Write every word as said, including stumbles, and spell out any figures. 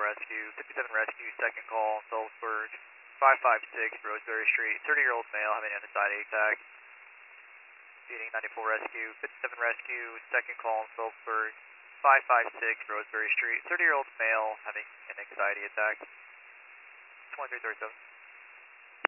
Rescue, fifty-seven Rescue, second call, Phillipsburg, five five six Roseberry Street, thirty-year-old male having an anxiety attack. Feeding ninety-four Rescue, fifty-seven Rescue, second call, Phillipsburg, five five six Roseberry Street, thirty-year-old male having an anxiety attack. twenty-three thirty-seven.